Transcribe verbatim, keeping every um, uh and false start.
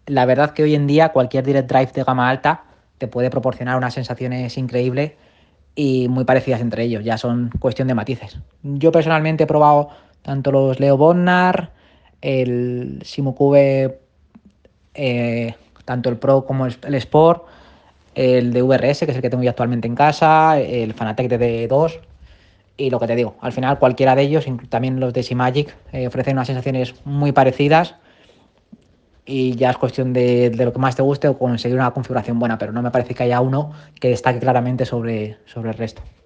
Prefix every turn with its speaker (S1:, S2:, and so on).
S1: la verdad que hoy en día cualquier Direct Drive de gama alta te puede proporcionar unas sensaciones increíbles y muy parecidas entre ellos, ya son cuestión de matices. Yo personalmente he probado tanto los Leo Bondnar, el Simukube, eh, tanto el Pro como el, el Sport, el de V R S, que es el que tengo yo actualmente en casa, el Fanatec de D dos, y lo que te digo, al final cualquiera de ellos, también los de Simagic, eh, ofrecen unas sensaciones muy parecidas y ya es cuestión de, de lo que más te guste o conseguir una configuración buena, pero no me parece que haya uno que destaque claramente sobre, sobre el resto.